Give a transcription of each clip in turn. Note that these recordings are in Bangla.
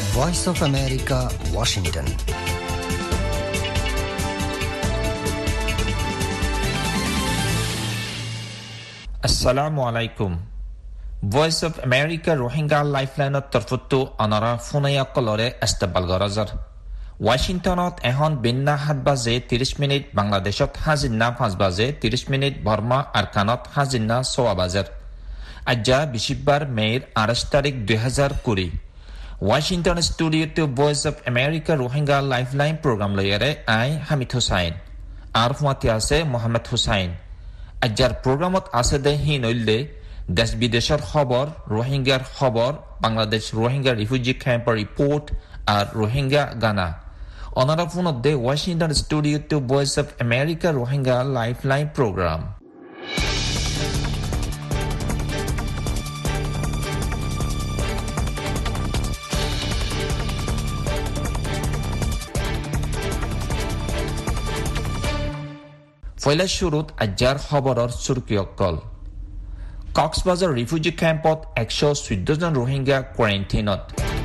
Voice of America, Washington. আসসালামু আলাইকুম। ভয়েস অফ আমেরিকা রোহিঙ্গা লাইফলাইনত তৰফতো অনাৰা ফোনাইয়াকলৰে এষ্টেবাল গৰাজাৰ। ৱাশ্বিংটনত এখন বিন্না 7:30 বাংলাদেশত হাজিন্না 5:30 বৰ্মা আৰকানত হাজিন্না 6 আজ্জা বিশিববাৰ মে'ৰ 28 তাৰিখ 2020। ৱাশ্বিংটন ষ্টুডিঅ'টো voice of America Rohingya lifeline programme লৈয়াৰে আই হামিদ হুসাইন আৰু ফুৱাতি আছে মোহাম্মদ হুসাইন। আজ্জাৰ প্ৰগ্ৰামত আছে দে হি নইলে দেশ বিদেশৰ খবৰ, রোহিঙ্গাৰ খবৰ, বাংলাদেশ রোহিঙ্গা রিফিউজি ক্যাম্পৰ রিপোর্ট আর রোহিঙ্গা গানা। অনারা ফোনত দে ওয়াশিংটন স্টুডিওতে voice of America Rohingya lifeline programme. ফয়লা শুরুত আজ্জাৰ খবৰৰ চুৰকিয়কল। কক্সবাজাৰ রিফিউজি ক্যাম্পত 114 জন রোহিঙ্গা কোয়ারেন্টাইনত।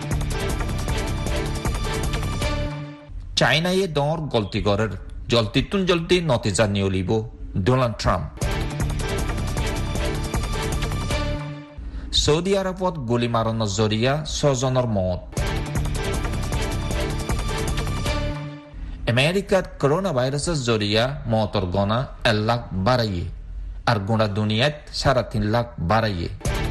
চাইনায়ে দৰ গলতি করার জলতিতুন জলতি নতিজা নিয়লিব ডোনাল্ড ট্রাম্প। সৌদি আরবত গুলি মাৰণৰ জৰিয়া 6 জনৰ মত। আমেরিকাত করোনা ভাইরাসের জরিয়া মতর গনা 1 লাখ বাড়াইয়ে আর গোড়া দুনিয়াত 3.5 লাখ বাড়াইয়ে।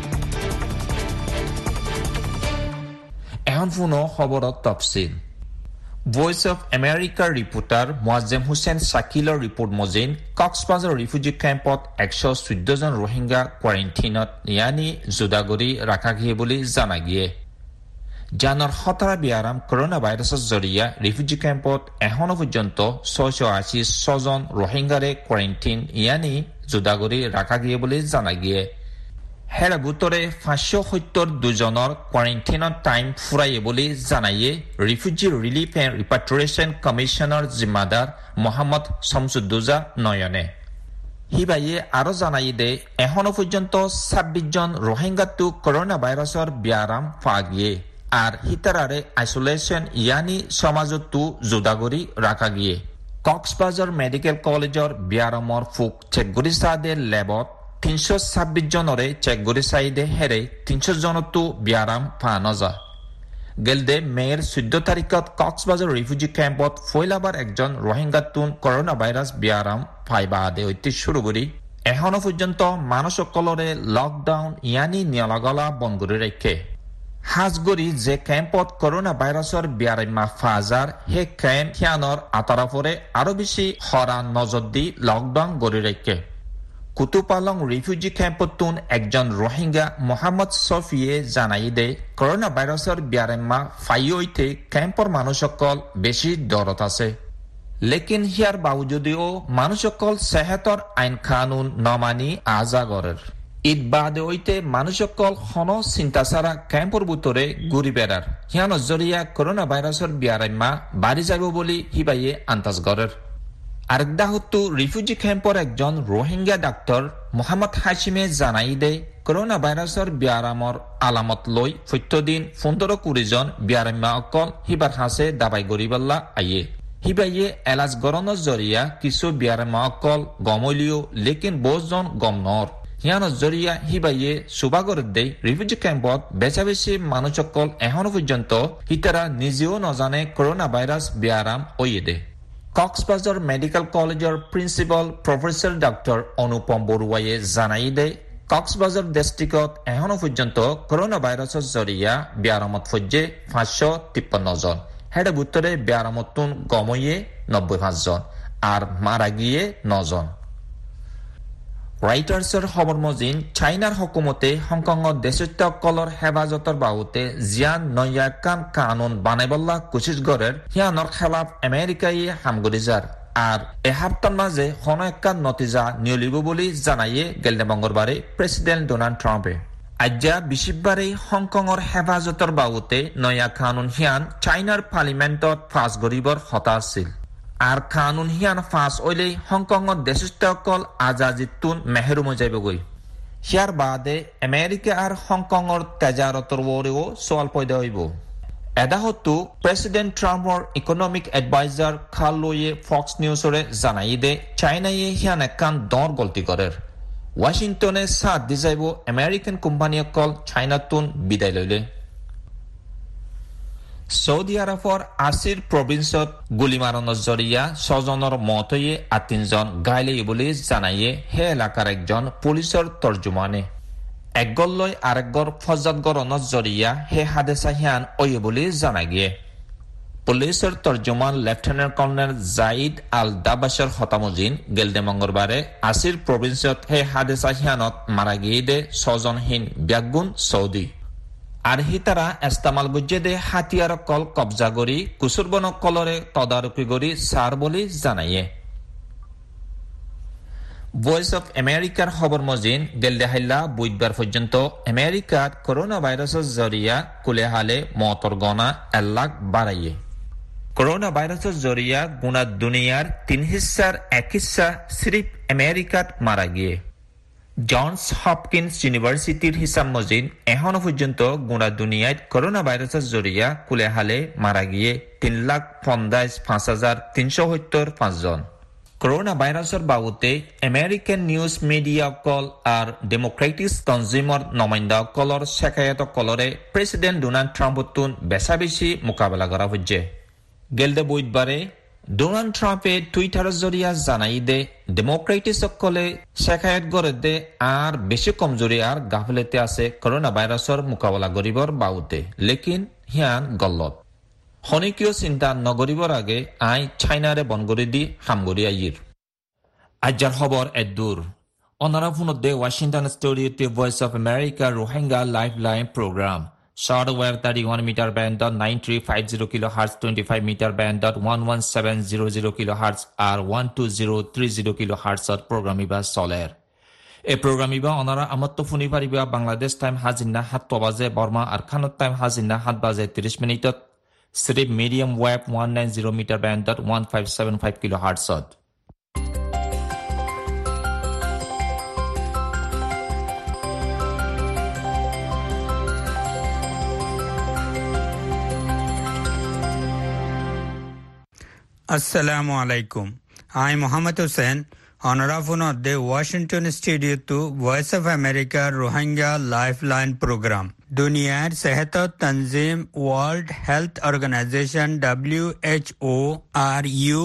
এখন ফোনো খবরত তফসিল। ভয়েস অফ আমেরিকার রিপোর্টার মোয়াজ্জেম হুসেন শাকিলৰ রিপোর্ট মজিন কক্সবাজার রিফিউজি ক্যাম্পত 114 জন রোহিঙ্গা কোয়ারেন্টাইনত ইয়ানি জুদাগরি রাখা গিয়ে বলে জানা গিয়ে। জানৰ 17 বিয়াৰাম করোনা ভাইরাসের জরিয়া রিফিউজি ক্যাম্পত এখনো পর্যন্ত 686 জন রোহিঙ্গারে কোয়ারেন্টাইন ইয়ানি জুদাগরি রাখা গিয়ে বলে জানা গিয়ে। হেরা বুতরে 572 জনের কোয়ারেন্টাইনত টাইম ফুরাইয়ে বলে জানাইয়ে refugee relief and repatriation commissioner জিম্মাদার মোহাম্মদ শামসুদ্দোজা নয়নে। হিবাইয়ে আরো জানাই দে এখনো পর্যন্ত 26 জন রোহিঙ্গাতো করোনা ভাইরাসের বিয়ারাম পা গিয়ে আর হিতারারে আইসোলেশন ইয়ানি সমাজতো জুদাগরি রাখা গিয়ে। কক্সবাজার মেডিকেল কলেজের বিয়ারামর ফুক চেকগুড়ি সাদে ল্যাবত 326 জনরে চেকগুড়ি সাইদে হেরে 300 জনতো বিয়ারাম পা নজা। গেলদে মেয়ের 14 তারিখত কক্সবাজার রিফিউজি ক্যাম্পত ফয়লাবার একজন রোহিঙ্গাতুন করোনা ভাইরাস বিয়ারাম ফাইবা আদে হইতে শুরু করি এখনো পর্যন্ত মানুষসকলরে লকডাউন ইয়ানি নিয়লাগলা বন্ধ করে রেখে। হাজগরি যে ক্যাম্পত করোনা ভাইরাসের বিয়ারাইমা ফাজার হে ক্যাম্প হিয়ানর আতারাফরে আরো বেশি হরা নজর দি লকডাউন গড়ে রেখে। কুতুপালং রিফিউজি ক্যাম্পতুন একজন রোহিঙ্গা মোহাম্মদ সফিয়ে জানাই দে করোনা ভাইরাসের বিয়ারাইমা ফাইয়ইতে ক্যাম্পর মানুষসকল বেশি দরদ আছে। লেকিন হিয়ার বাউজুদিও মানুষসকল সেহেতর আইন কানুন নমানি আজাগরের। ঈদ বাদে হইতে মানুষসকল খন চিন্তা ছাড়া ক্যাম্পর ভিতরে ঘুরি বেড়ার হিয়ানোর জরিয়া করোনা ভাইরাসের বিয়ারাইমা বাড়ি যাব বলে হিবাইয়ে আন্দাজ গরের। আরেকদাহতো রিফিউজি ক্যাম্পর একজন রোহিঙ্গা ডাক্তার মোহাম্মদ হাশিমে জানাই দে করোনা ভাইরাসের বিয়ারামর আলামত লই প্রত্যদিন 15-20 জন বিয়ারাইমা অকল হিবার হাসে দাবাই গরিবাল্লা আইয়ে। হিবাইয়ে এলাজ গরনের জরিয়া কিছু বিয়ারাইমা অকল গমলিও লেকিন 20 জন গম নর। হিয়ানোর জরিয়া হিবাইয়ে সুবাগর দে রিফিউজি ক্যাম্পত বেচা বেশি মানুষসকল এখনো পর্যন্ত হিতারা নিজেও নজানে করোনা ভাইরাস বিয়ারাম ওয়ে দে। Cox's Bazar medical college principal professor doctor Anupam বড়ুয়ায়ে জানাই দে কক্সবাজার ডিস্ট্রিক্টত এখনো পর্যন্ত করোনা ভাইরাসের জরিয়া বিয়ারামত ফজ্জে 553 জন। হেডে উত্তরে বিয়ারামতুন গমইয়ে 95 জন আর মারা গিয়ে 9 জন। রাইটার্সের খবর মজিন চাইনার হকুমতে হংকংর দেশত্যাগকলর হেফাজতর বাহুতে জিয়ান নয়াকান কানুন বানাইবল্লা কোশিশ গরের হিয়ানর খেলাফ আমেরিকায় হামগরিজার আর এ হাপ্তার মাঝে কোনো একটা নতিজা নিয়লিব বলে জানাইয়ে গেলদে মঙ্গলবারে প্রেসিডেন্ট ডোনাল্ড ট্রাম্পে। আজ্জা বিশিববারে হংকংর হেফাজতর বাহুতে নয়া কানুন হিয়ান চাইনার পার্লিমেন্টত পাস গরিবর হতা আছিল। আর কানুন হিয়ান ফাঁস ওইলে হংকংর দেশস্থকল আজাজিতুন মেহরুম যাইবগৈ। হিয়ার বাদে আমেরিকা আর হংকংর তেজারতর ওরেও সোয়াল পয়দা হইব। এদাহতো প্ৰেসিডেন্ট ট্ৰাম্পৰ ইকনমিক এডভাইজাৰ খালয়ে ফক্স নিউজৰে জানাই দে চাইনায়ে হিয়ান একান দৰ গলতি কৰে ওয়াশিংটনে সাথ দি যাইব আমেরিকান কোম্পানীসকল চাইনাতুন বিদায় লইলে সৌদি আরবৰ আসিৰ প্ৰভিন্সত গুলিমাৰণৰ জৰিয়া 6 জনৰ মতয়ে 3 জন গাইলে বুলি জানায়ে হে এলাকাৰ একজন পুলিচৰ তৰ্জুমানে একগললৈ আৰেগৰ ফজাদগৰণৰ জৰিয়া হে হাদেসা হিয়ান অয়ে বুলি জানাগিয়ে পুলিচৰ তৰ্জুমান লেফটেনেন্ট কৰ্নেল জাইদ আল দাবাশৰ হতামুজিন গেলদে মঙ্গলবাৰে আসিৰ প্ৰভিন্সত হে হাদেসা হিয়ানত মাৰা গিয়ে দে 6 জন হিন ব্যাগুন সৌদি আর হিতারা এস্তামাল বুঝে হাতিয়ার কল কবজা করি কুসুরবন কলরে তদারকি করি সার বলে জানাইয়ে ভয়েস অফ আমেরিকার খবর মজিন গেলদেহাইলা বুধবার পর্যন্ত আমেরিকাত করোনা ভাইরাসের জরিয়া কুলে হালে মতর গনা 1 লাখ বাড়াইয়ে করোনা ভাইরাসের জরিয়া গুনা দুনিয়ার 3 হিস্সার 1 হিস্সা সিরিফ আমেরিকাত মারা গিয়ে জনস হপকিন্স ইউনিভার্সিটির হিসাব মজিন এখন পর্যন্ত গোটা দুনিয়ায় করোনা ভাইরাসের জরিয়া কুলে হালে মারা গিয়ে 3,55,375 জন করোনা ভাইরাসের বাবুতে আমেরিকান নিউজ মিডিয়া কল আর ডেমোক্রেটিক কনজিউমার নমাইন্দা কলর শেখায়ত কলরে প্রেসিডেন্ট ডোনাল্ড ট্রাম্পতুন বেশা বেশি মোকাবেলা করা হচ্ছে গেলদে বুধবারে ডোনাল্ড ট্রাম্পে টুইটারের জরিয়া জানাই দে ডেমোক্রেটিক সকলে শেখায়ত করে দে আর বেশি কমজোরি আর গাফিলতি আছে করোনা ভাইরাসের মোকাবেলা করিবর বাউতে লেকিন হিয়ান গল্লত হনিকিও চিন্তা নগরিবর আগে আই চাইনারে বনগরি দি হামগরি আইর আজ্জার খবর এদুর অনারা ফোনত দে ওয়াশিংটন স্টুডিওতে voice of America Rohingya lifeline programme Shortwave 31 meter band dot 9350 kilohertz 25 meter band dot 11700 kilohertz আর 12030 kilohertz program iba solar এই program iba onara amatto phone pariba Bangladesh time hazinna 7 baje Burma আর Khanot time hazinna 7 baje 30 minute strip medium wave 190 meter band dot 1575 kilohertz Assalamu alaikum. I'm Muhammad Hussain, honorable of the Washington Studio to Voice of America Rohingya Lifeline Program. Duniyar Sehat Tanzim World Health Organization WHO or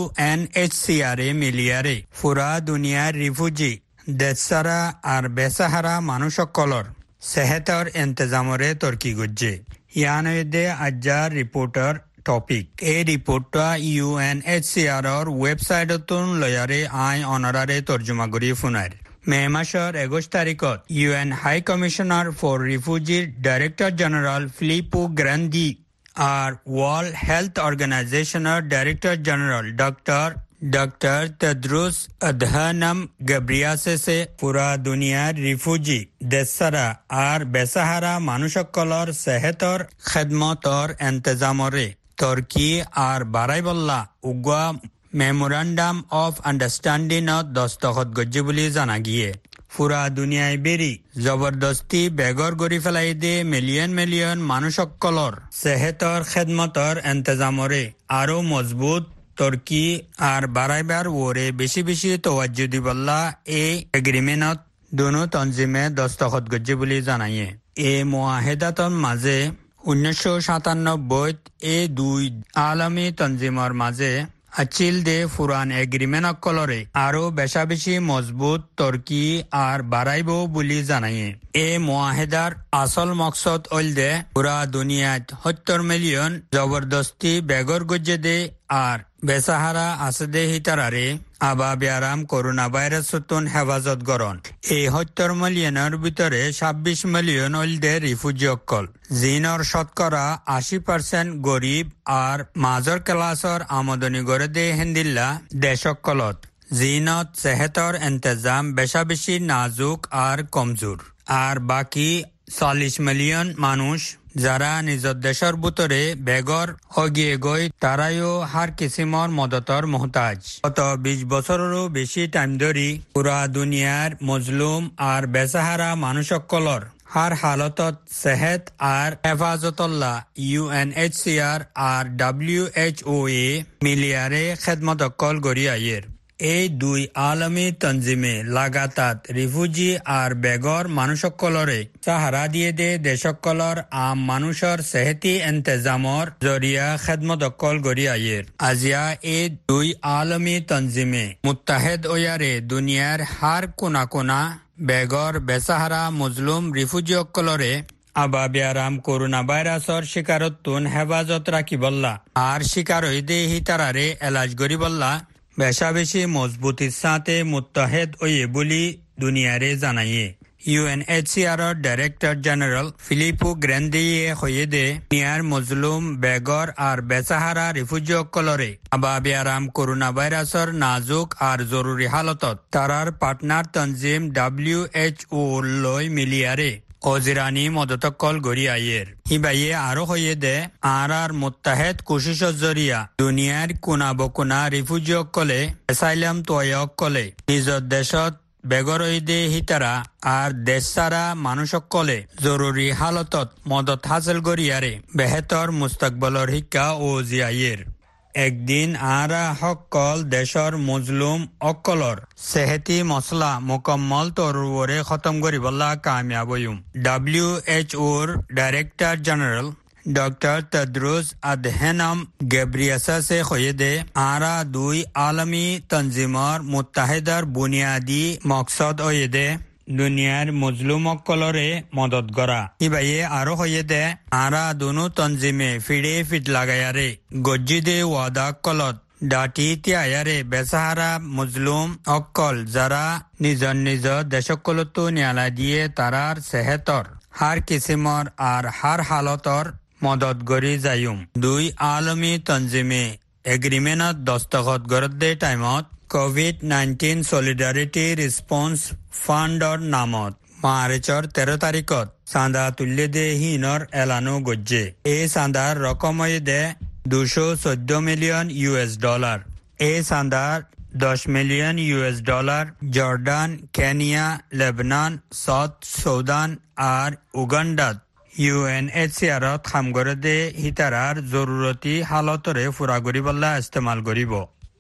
UNHCR মিলিয়ারে পুরা দুনিয়ার রিফিউজি দেশারা আর বেসাহারা মানুষসকলৰ সেহতৰ ইন্তজামৰে তৰ্কি গজ্জে ইয়ানদে আজ্জাৰ ৰিপোৰ্টাৰ টপিক এই রিপোর্টটা UNHCR ওয়েবসাইটতন লয়ারে আই অনারারে তর্জমা করি ফুনার মে মাসের 21 তারিখত UN হাই কমিশনার ফর রিফিউজির ডাইরেক্টর জেনারেল ফিলিপো গ্রান্দি আর ওয়ার্ল্ড হেলথ অর্গানাইজেশনের director general doctor Tedros Adhanom গাব্রিয়াসেসে পুরা দুনিয়ার রিফিউজি দেশারা আর বেসাহারা মানুষসকলৰ সেহতৰ খেদমতৰ ইন্তজামৰে Turkey আর বারাইবল্লা উগা মেমোরান্ডাম অফ আন্ডারস্ট্যান্ডিংত দস্তখত গজ্জে বুলি জানা গিয়ে পুরা দুনিয়ায় বেরি জবরদস্তি বেগর গড়ি ফেলাই দে মিলিয়ন মানুষসকলৰ সেহতৰ খেদমতৰ ইন্তজামৰে আরো মজবুত তুর্কি আর বারাইবার ওরে বেশি তওয়াজ্জু দিবল্লা এই এগ্রিমেন্টত দুনো তনজিমে দস্তখত গজ্জে বুলি জানায়ে এই মুআহেদাতৰ মাঝে 1997 এই দুই আলমী তনজিমৰ মাঝে আছিল দে ফুরান এগ্রিমেন্ট কলরে আরো বেশি মজবুত তুর্কি আর বাড়াইব বুলি জানায়ে এই মুআহেদার আসল মকসদ হল দে পুরা দুনিয়াত 70 মিলিয়ন জবরদস্তি বেগর গজ্জে দে আর বেসাহারা আছে দে হিতারারে আবা ব্যারাম করোনা ভাইরাসতন হেফাজত গরণ এই 70 মিলিয়নের ভিতরে 26 মিলিয়ন হল দে রিফিউজি অকল জিনৰ শতকৰা 80% গরিব আর মাজৰ ক্লাসৰ আমদনি গড়ে দে হেন্দিল্লা দেশকলত জিনত সেহতৰ ইন্তজাম বেশি নাজুক আর কমজোর আর বাকি 40 মিলিয়ন মানুষ যারা নিজর দেশের ভিতরে বেগর হগিয়ে গই তারাইও হার কিসিমর মদতর মহতাজ গত 20 বছরেরও বেশি টাইম ধরি পুরা দুনিয়ার মজলুম আর বেসাহারা মানুষসকলৰ har halatot sehet ar hefazatullah UNHCR ar WHOA miliare khidmat kol gori ayer এই দুই আলমী তঞ্জিমে লাগাতার রিফিউজি আর বেগর মানুষসকলরে সাহারা দিয়ে দে দেশসকলৰ আম মানুহৰ সেহতি ইন্তজামৰ জৰিয়া খেদমত অকল গৰি আয়েৰ আজিয়া এই দুই আলমী তঞ্জিমে মুত্তাহিদ ওয়ারে দুনিয়াৰ হার কোনা কোনা বেগর বেসাহারা মুজলুম রিফিউজি সকলরে আবাবিয়ারাম করোনা ভাইরাসর শিকারতুন হেফাজত রাখিবল্লা আর শিকার হইদে হিতারারে এলাজ গরিবল্লা বেশা বেশি মজবুতির সাথে মুত্তাহিদ ওয়ে বলি দুনিয়ারে জানাইয়ে UNHCR ডাইরেক্টর জেনারেল ফিলিপো গ্র্যান্ডিয়ে হয়েদে নিয়ার মজলুম বেগর আর বেসাহারা রিফিউজি সকলরে আবাবিয়ারাম করোনা ভাইরাসর নাজুক আর জরুরি হালতত তারার পার্টনার তঞ্জিম WHO লই মিলিয়ারে ওজিরানি মদতকল গড়ি আয়ের হিবাইয়ে আরো হয়ে দে আর মুত্তাহেদ কোশিশর জরিয়া দুনিয়ার কোনা বকুনা রিফিউজি সকলে এসাইলাম তোয় সকলে নিজর দেশত বেগর দে হিতারা আর দেশ সারা মানুষ সকলে জরুরি হালতত মদত হাসিল গড়িয়ারে বেহেতর মুস্তাকবলর শিক্ষা ও জিয়াইয়ের একদিন আরা সকল দেশৰ মুজলুম অকলৰ সেহেতি মছলা মুকম্মল তৰুৰে খতম কৰিবলা কামিয়াব হইম WHOৰ director general doctor Tedros Adhanom গেব্ৰিয়াছাছে কয়দে আরা দুই আলমী তঞ্জিমৰ মুত্তাহিদাৰ বুনিয়াদী মকসদ ওয়েদে দুনিয়ার মজলুমসকলরে মদত করা ইবাইয়ে আরো হয়ে দে আরা দুনো তঞ্জিমে ফিড়ে ফিট লাগায়ারে গজ্জিদে ওয়াদা কলত ডাটি তিয়ায়ারে বেসাহারা মজলুম অকল যারা নিজ নিজ দেশকলতো নিয়ালা দিয়ে তারার সেহেতর হার কিসিমর আর হার হালতর মদত গরি যায়ুম দুই আলমী তঞ্জিমে এগ্রিমেন্টত দস্তখত গরদে টাইমত COVID-19 সলিডারিটি রেসপন্স ফান্ডৰ নামত মাৰ্চৰ 13 তাৰিখত চান্দা তুল্য দে হিনৰ এলানো গজ্জে এই চান্দাৰ ৰকম দে $214 মিলিয়ন এই চান্দাৰ $10 million Jordan Kenya Lebanon South Sudan আর উগান্ডাত UNHCRত কাম কৰে দে হিতাৰাৰ জৰুৰতি হালতৰে ফুৰা কৰিবলা ইস্তেমাল কৰিব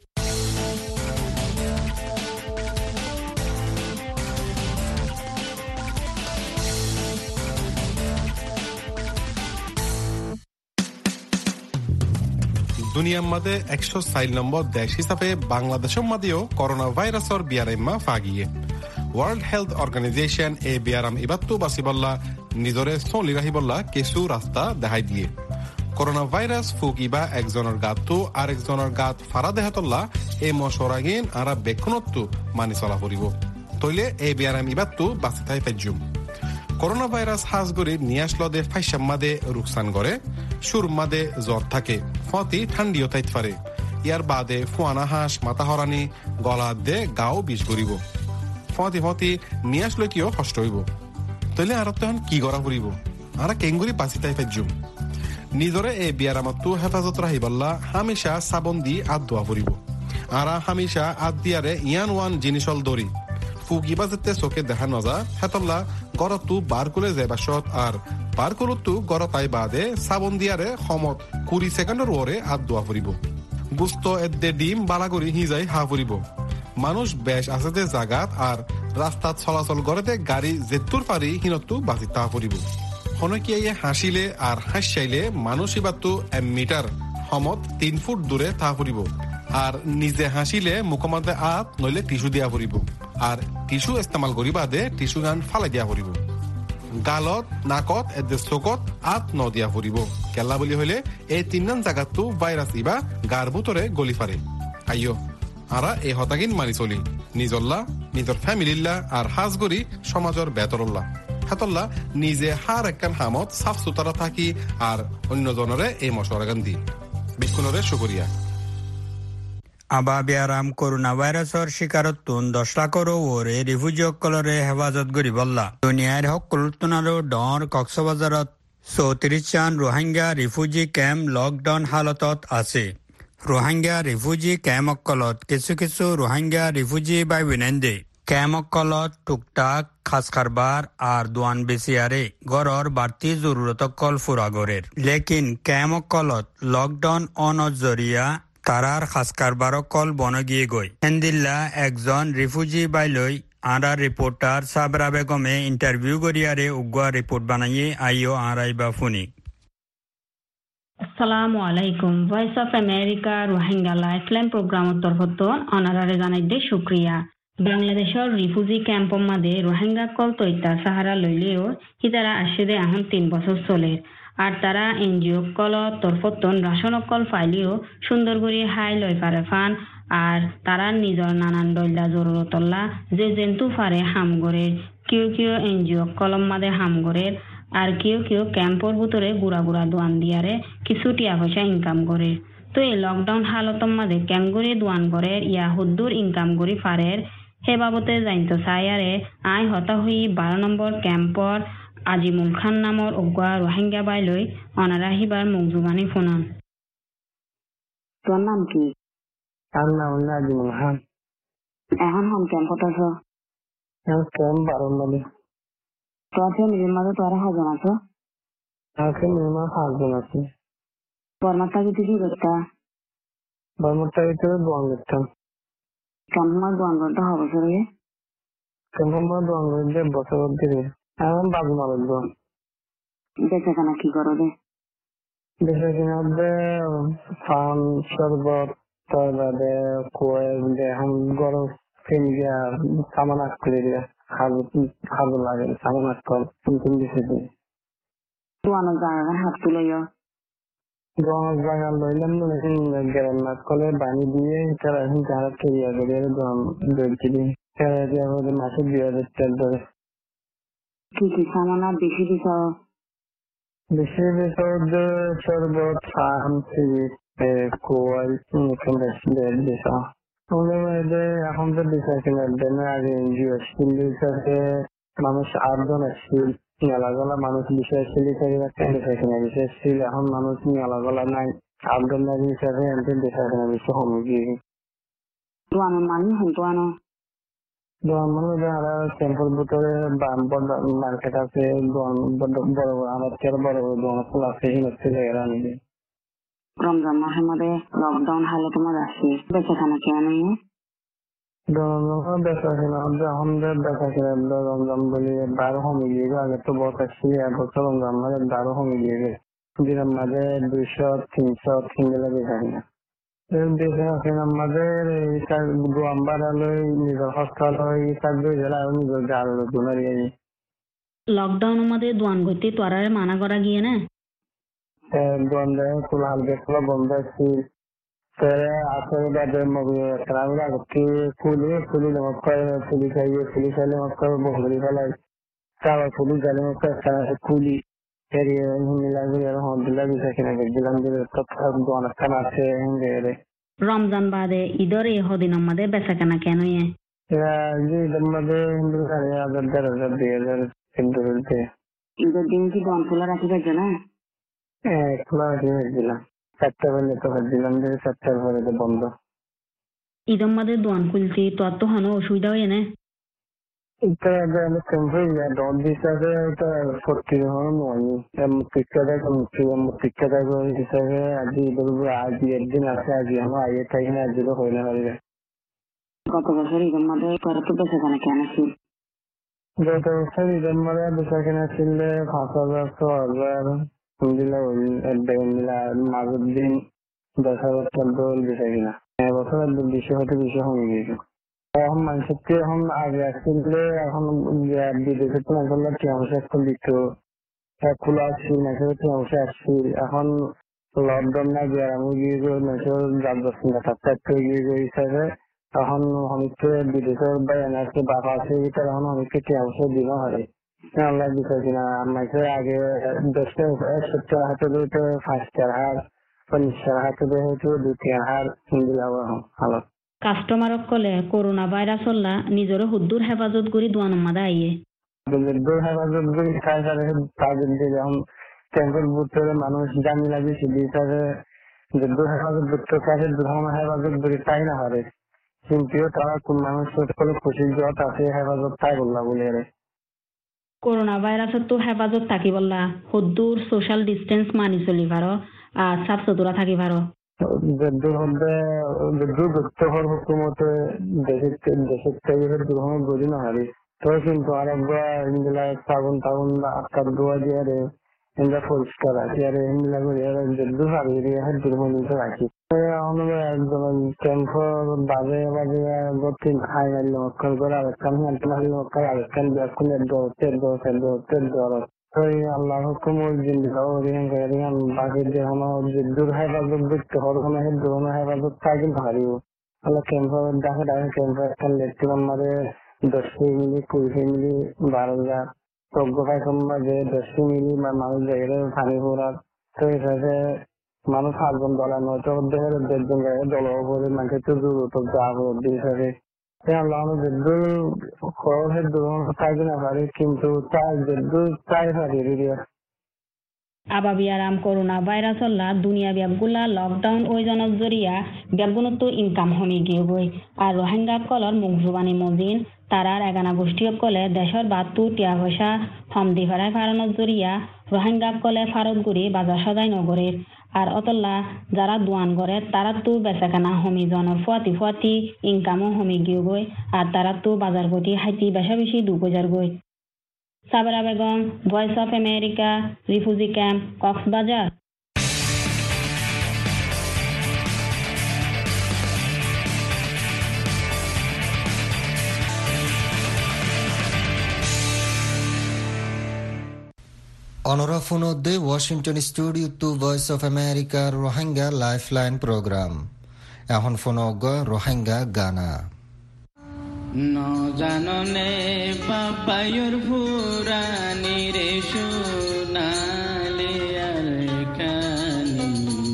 দুনিয়ার মাঝে 104 নম্বর দেশ হিসাবে বাংলাদেশের মাঝেও করোনা ভাইরাসের বিয়ারাইমা ফাগিয়ে ওয়ার্ল্ড হেলথ অর্গানাইজেশন এই বিয়ারাম ইবাত্তু বাসিবল্লা নিজরে চলি রাহিবল্লা কিছু রাস্তা দেখাই দিয়ে করোনা ভাইরাস ফুকিবা একজনের গাতু আর একজনের গাত ফারা দেহাতল্লা এই মশরাগিন আরা বেক্ষণত্তু মানি চলা ফুরিব তইলে এই বিয়ারাম ইবাত্তু বাসিতাই ফেজুম করোনা ভাইরাস হাজগরি নিয়াসলদে ফাইসাম্মাদে রুকসান করে সুরমাদে জ্বর থাকে ফতি ঠান্ডিও তাইত পারে ইয়ার বাদে ফুয়ানা হাঁস মাথা হরানি গলা দে গাও বিষ গরিব ফতি ফতি নিয়াসলকিও কষ্ট হইব তইলে আর তখন কি করা ফুরিব আর কেঙ্গুরি বাঁচিতাই ফেজুম নিজরে এই বিয়ারামতো হেফাজত রাহিবাল্লা হামেশা সাবন দি আত দোয়া ফুরিব আর হামেশা আত দিয়ারে ইয়ান ওয়ান জিনিসল দরি ফুকিবা যেতে চোখে দেখা নজা হেতল্লা গরতু বার করে যাইবাসত আর বার করতু গরতাই বাদে সাবন দিয়ারে সমত 20 সেকেন্ডের ওরে আত দোয়া ফুরিব গুস্ত এদ্দে ডিম বালাগরি হিজাই হা ফুরিব মানুষ বেশ আছে যে জাগাত আর রাস্তাত চলাচল গড়েতে গাড়ি জেতুর পারি হিনতু বাজি তা ফুরিব হনকিয়ে হাসিলে আর হাসিলে মানুষ ইবাতু 1 মিটার সমত 3 ফুট দূরে তা ফুরিব আর নিজে হাসিলে মুখমাতে আত নইলে টিস্যু দিয়া ফুরিব আর টিস্যু ইস্তেমাল করি বাদে টিস্যু গান ফালাই দিয়া ফুরিব গালত নাকত এদে চকত আত ন দিয়া ফুরিব কেলা বলি হইলে এই 3 জায়গাতো ভাইরাস ইবা গার ভিতরে গলি ফারে আইয়ো আরা এই হতাগিন মানি চলি নিজল্লা নিজর ফ্যামিলিল্লা আর হাজগরি সমাজর বেতরল্লা হাতল্লা নিজে হার একখান হামত সাফ সুতরা থাকি আর অন্য জনরে এই মশরাগান দি বিক্ষুনরে শুকরিয়া আবাবিয়ারাম করোনা ভাইরাসর শিকারতুন 10 লাখর ওরে রিফিউজি সকলরে হেফাজত করিবল্লা দুনিয়ার সকলতুনারো ডর কক্সবাজারত 34 জন রোহিঙ্গা রিফিউজি ক্যাম্প লকডাউন হালতত আছে রোহিঙ্গা রিফিউজি ক্যাম্প সকলত কিছু কিছু রোহিঙ্গা রিফিউজি বাইবিনেন্দে কেমকলত টুকটাক খাস কারবার আর দোয়ান বেসিয়ারে গড়র বাড়তি জরুরত কল ফুরাগরের লেকিন কেমকলত লকডাউন অনজরিয়া তারার খাস কারবার কল বন গিয়ে গই হেন্দিল্লা একজন রিফিউজি বাইলই আরা রিপোর্টার সাবরা বেগমে ইন্টারভিউ করিয়ারে উগুয়া রিপোর্ট বানাইয়ে আইও আরাইবা ফুনি। আসসালামু আলাইকুম। Voice of America Rohingya lifeline প্রোগ্রামর তরফত অনারারে জানাইদে শুক্রিয়া। বাংলাদেশের রিফিউজি ক্যাম্পর মাঝে রোহিঙ্গা কল তৈতা সাহারা লইলেও হিতারা আসে এখন 3 বছর চলে আর তারা এনজিও কল তরফত রাশন কল ফাইলেও সুন্দর করে হাই লই পারে ফান আর তারা নিজের নানান দইলা জরুরতল্লা যে জেন্তু ফারে হাম করে কেউ এনজিও কলম মাঝে হাম করে আর কেউ ক্যাম্পর ভিতরে গুড়া দোয়ান দিয়ারে কিছু টিয়া পয়সা ইনকাম করে। তো এই লকডাউন হালতর মাঝে কেমগরি দোয়ান করে ইয়া হুদ্দুর ইনকাম করি ফারের হে বাবতে জানতে চাইয়ারে আই হতা হই 12 নম্বর ক্যাম্পর আজিমুল খান নামর অগুয়া রোহিঙ্গা বাইলই অনারা হিবার মুখজুবানি ফোনন। তোর নাম কি? তার নাম আজিমুল খান। এখন হোম ক্যাম্পত আছো? Camp 12 number. তোর ফ্যামিলির মাঝে তোরা হাজন আছো? আছে মিনিমাম 5 জন আছে। বর্মাতা কি কি করতা? বর্মাতা ভিতরে দোয়ান করতাম। কেমন দোয়ান করতে হবে সরে? কেমন দোয়ান করতে বছর ধরে এখন বাবু মারত দোয়ান। বেচা কেনা কি করো রে? বেচা কেনা ফান শরবত তারপরে কোয়েল এখন গরম কিনিয়া সামান আস করে দিয়া খাবো লাগে সামান আস কর তুমি দিছে দোয়ানোর জায়গা হাত তুলাইও। দোয়ানোর জায়গা লইলাম গেলাম না কলে বানি দিয়ে তারা এখন যারা কেরিয়া করে দোয়ান দৌড়ছি দিই তারা দিয়ে আমাদের মাসে 2000 টাকা ধরে। কি সামান আর বেশি দিছ? বেশি শরবত ফান কোয়াল দিছ এখন তো দিশা কিনার জন্য আগে এনজিও কিন্তু মানুষ 8 জন আসছিল মেলাগলা মানুষ বিষয় ছিল দিশা কিনা বিষয় ছিল এখন মানুষ মেলাগলা নাই 8 জন হিসাবে দিশা কিনা বিষয় কমে গিয়ে দোয়ানোর মানে দোয়ানো দোয়ান মানে যারা টেম্পল ভিতরে মার্কেট আছে দোয়ান বড় বড় আমার বড় বড় দোয়ান ফুল আছে হিনস্তে জায়গা আনবে। রমজান মাসের মধ্যে লকডাউন হালত মধ্যে আসছি বেচা কেনা কেন বেচা কেনা আমাদের বেচা কেনা রমজান বলি 12 কমে গিয়ে আগে তো বছর এবছর রমজান মানে 12 কমে গিয়ে দিনের মাঝে 200-300 কিনলে বেচা কিনা বেচা কেনার মাঝে দোয়ান বাড়ালই নিজের হস্তালয় থাকবে যারা নিজের আরো গুণারি। লকডাউনের মধ্যে দোয়ান করতে তোরারে মানা করা গিয়ে না বন্ধ কুলাল বেসলা বন্ধ আছে আসলে তাদের মগরা করতে ফুলি খাইলে বকরি ফেলাই তারা ফুলি গেলে কুলি রমজান বাদে ঈদের এই হদিনের মধ্যে বেচা কেনা কেন ঈদের মধ্যে হিন্দু 1,500 2,000 ঈদের দিন কি দোয়ান খোলা রাখি পাইছো না? খোলা দিলাম 4টা বেলা তো দিলাম 4টার পরে তো বন্ধ। ঈদের মধ্যে দোয়ান খুলছি তোর তো কোনো অসুবিধা হয় না? এটা একদিন আছে আজ আইয়ে থাকি না আজও হয় না। গত বছর ঈদের মধ্যে তোরা তো বেচা কেনা কেন ছিল? গত বছর ঈদের মধ্যে বেচা কেনা ছিল 5,000 6,000 মাঘের দিন 10,000 টাকা বেচা কিনা। এবছর বেশি হতে বেশি কমে গিয়েছে। এখন মানুষকে এখন আগে আসলে এখন বিদেশে তো মানুষের টিয়াংশ একটা দিত খোলা আসছি মানুষের টিয়াংশ আসছি এখন লকডাউন না গিয়ে আমি গিয়ে মানুষের যাত্রা গিয়ে হিসাবে এখন অনেককে বিদেশের বা এনআরসি বাবা আছে এখন অনেককে টিয়াংশ দিন হয় আল্লাহ বিষয় কিনা মানুষের আগে 10টা 70 হাতে 5টার হার 50টার হাতে হয়তো 2-3 হার দিলে ভালো। কাস্টমার কলে করোনা ভাইরাস হল্লা নিজের হুদ্দুর হেফাজত করি দোয়ানোর মাদা আইয়ে হেফাজত করি তাদের যখন টেম্পল ভিতরে মানুষ জানি লাগছে দিতে হেফাজত করতে কাছে হেফাজত করি তাই না হারে কিন্তু তারা কোন মানুষের কোনো খুশি যত আছে হেফাজত তাই বললা বলে করোনা ভাইরাসতো হেফাজত থাকি বললা হদ্দুর সোশ্যাল ডিস্টেন্স মানি চলি পারো আর সাফ সুতরা থাকি পারো যদ্দূর হতে যদ্দূর গুপ্তহর হুকুমতে দেশের থেকে গ্রহণ করি না হারি তো কিন্তু আরেকবার ইন্দিলা সাবুন টাউন আটকার দোয়া দিয়ে রে ইন্দিলা পরিষ্কার আছে আর ইন্দিলা করে যদ্দূর হারি গ্রহণ রাখি একদম ক্যাম্প বাজে বাজে তিন খাই মারলে মক্কল করে আরেকখান মারলে মক্কাল আরেকখান ব্যাকুলের দর আল্লাহ হুকুমুল জিন্দিগা বাকি যে দূর হেফাজত দেখতে হরকোনো হেফাজত তাই হারিও আল্লাহ ক্যাম্প ডাকে ক্যাম্প একটা লেট্টি মারে 10 মিলি 20 মিলি 12,000 যোগ্য পাইকম মাঝে 10 মিলি মানুষ জায়গায় পানি পড়ার তো এটাতে মানুষ 7 দলা নয়তো দেহের 1.5 গায়ে দল করে মাকে তো জরুরত যাবো দিশারে আল্লাহ যদ্দূর খরচের দূর থাকি না পারি কিন্তু চাই পারি আবাবিয়ারাম করোনা ভাইরাস হল্লা দুনিয়া ব্যাপগুলা লকডাউন ওই জনক জরিয়া ব্যাপগুণতো ইনকাম হমি গিয়ে বই আর রোহিঙ্গা কলর মুখ জুবানি মজিন তারার এগানা গোষ্ঠী কলে দেশের বাতু টিয়া পয়সা হমদি ফেরায় ফারানোর জরিয়া রোহিঙ্গা কলে ফারত গুড়ি বাজার সদাই নগরের আর অতল্লা যারা দোয়ান করে তারা তো বেচাকেনা হমি জনের ফুয়াতি ইনকামও হমি গিয়ে গই আর তারা তো বাজার গতি হাইতি বেশি 2,000 গই Sabra Begum Voice of America refugee camp Cox's Bazar Onora Funode, Washington Studio to Voice of America Rohingya Lifeline Program. Ehon Fonogo Rohingya Ghana. No janone papayur purani re shunale arkani.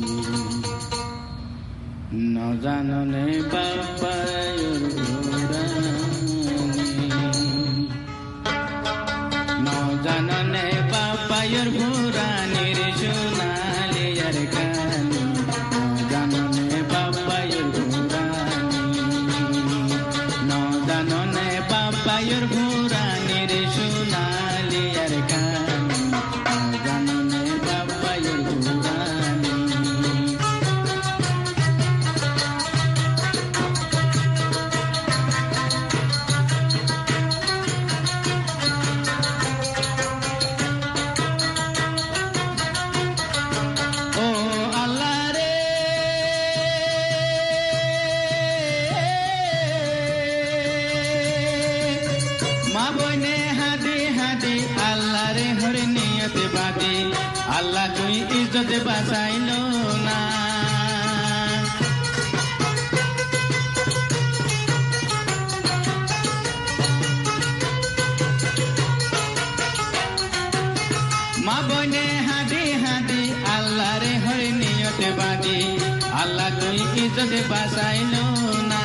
No janone papayur purani. No janone papayur purani re shunale arkani. No janone papayur Bayur Purani re shunali arkani janone Bayur Purani Oh Allah re Mabone hadi hadi Allah re hore niyate badi Allah tui izzote basailo na Mabone hadi hadi Allah re hore niyate badi Allah tui izzote basailo na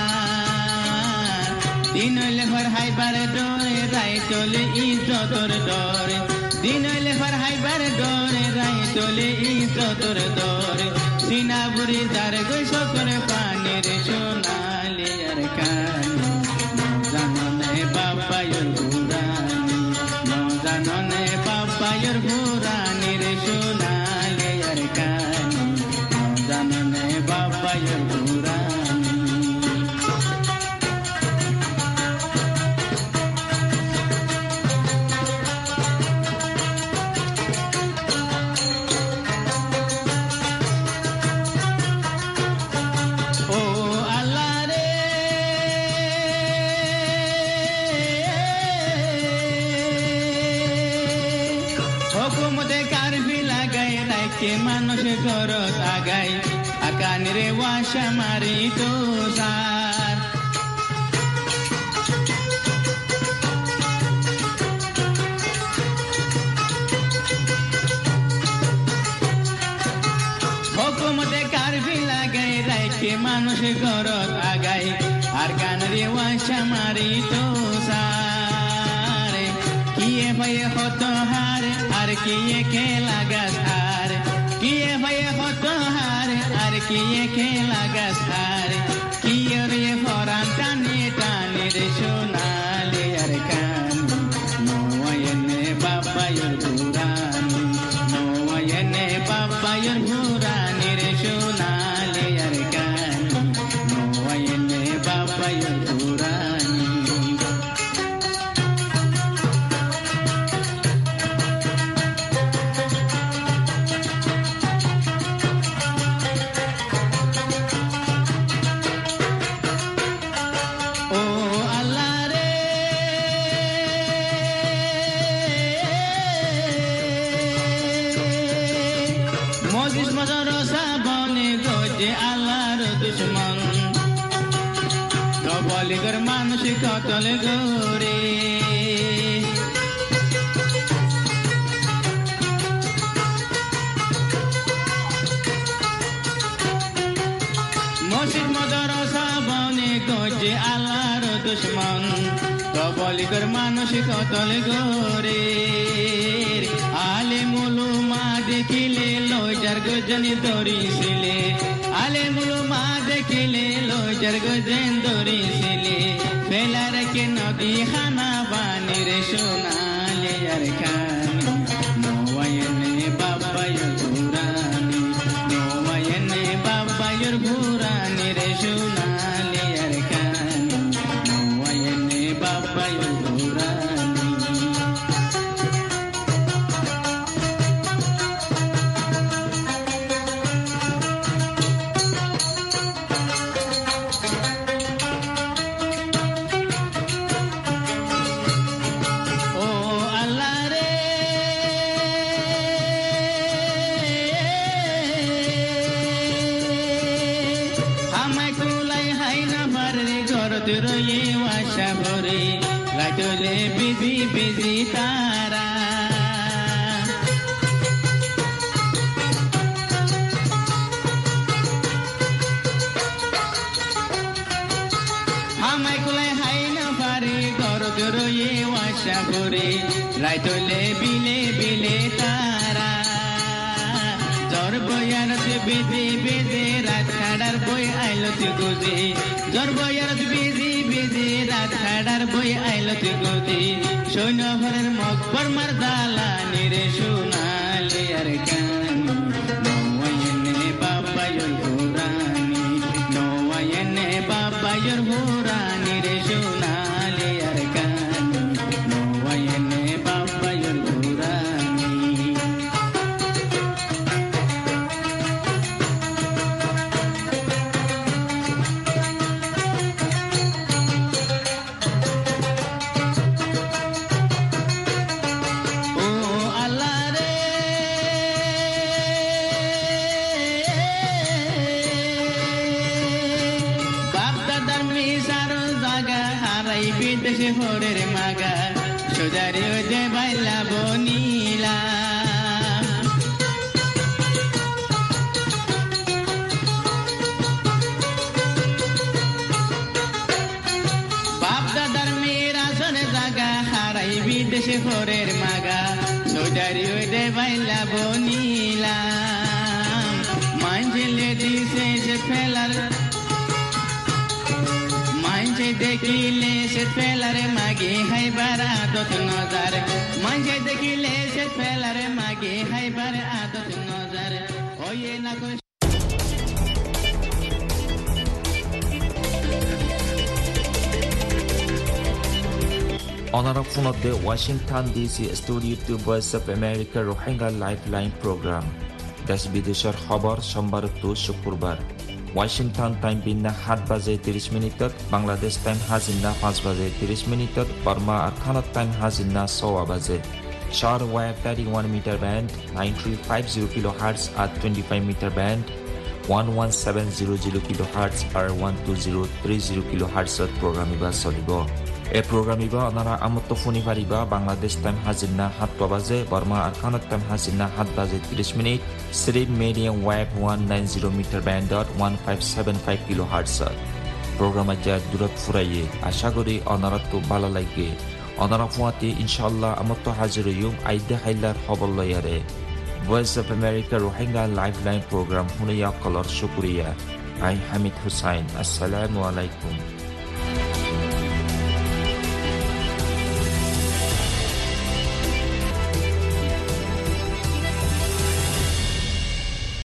Din hole for haibar dore rai tole izzotor dore Din hole for haibar dore rai tole izzotor dore Sinaburi dar goi sokor pani re shonale arkani janone papayur purani no janone papayur purani re shonale arkani no janone papayur purani মানুষে ঘরত আগাই আকানিরে ওয়াশা মারি তো সার হুকুমতে কারফি লাগাই রাইকে মানুষে ঘরত আগাই আর কানরে ওয়াশা মারি তো সার কিয়ে ভয়ে হত হার আর কিয়ে খেলা গাছ আর কিয়ে ভয়ে হত হার আর আর কি খেলা গাছার কি রে ফরান টানে টানে রে সোনালি আর কানি নোয়ায়নে বাবায়র পুরানি নোয়ায়নে বাবায়র পুরানি রে সোনালি আর কানি নোয়ায়নে বাবায়র পুরানি কবলিগর মানুষ কতল গোরে মসজিদ মদরসা বনে গজে আল্লাহর দুশ্মন কবলিগর মানুষ কতল গোরে আলে মুলুমা দেখিলে লজার গজনি দরিছিলে আলে মুলুমা দেখিলে লজার গজেন দরিছিলে ফেলার কে নদী খানা বানি রে সোনালি আর কানি নোয়ায়নে বাবায়র পুরানি নোয়ায়নে বাবায়র পুরানি রে সোনালি আর কানি নোয়ায়নে বাবায়র পুরানি রয়ে আশা ভরে রাতলে বিজি বিজি তারা আমায় কুলাই হাই না পারে গরদ রয়ে আশা ভরে রাতলে বিলে বিলে তারা জর বয়ারত বেদে বেদে রাত খাড়ার বই আইলত গুজে জর বয়ারত বেদে বেদে রাত খাড়ার বই আইলত গুজে সৈন্য ভরের মকবর মারদালা নিরে সোনালি আর কানি নোয়ায়নে বাবায়র পুরানি নোয়ায়নে বাবায়র পুরানি রে সোনালি আর কানি নোয়ায়নে বাবায়র পুরানি বিদেশে হরের মাগা সোজারে যে বাইলা বনিলা বাপ দাদার মেয়েরা সনে জাগা হারাই বিদেশে হরের মাগা সোজারে যে বাইলা বনিলা মাঝলে দিছে যে ফেলার দেখিলে সে ফেলারে মাগে হাইবার আদত নজর মাঝে দেখিলে সে ফেলারে মাগে হাইবার আদত নজর ওয়ে না কো Honorable Phone of the Washington DC Studio to Voice of America Rohingya Lifeline Program. দেশ বিদেশের খবর সোমবার to শুক্রবার Washington time binna 7 baje 30 minutত Bangladesh time hazinna 5 baje 30 minutত Burma R Khanat time hazinna 6 baje short wave 31 meter band 9350 kilohertz at 25 meter band 11700 kilohertz আর 12030 kilohertz program iba solibo এই program iba anara amotto phone pariba Bangladesh time hazinna 7 baje Burma R Khanat time hazinna 7 baje 30 minute Stream medium wave 190 meter band 1575 kilohertz program aja durat furaye asha kori onaratto bala lage onara fuati inshallah amotto haziriyum aide hailar khobor loyare Voice of America Rohingya Lifeline program hunaya kalar shukriya. I Hamid Hussain. Assalamu alaikum.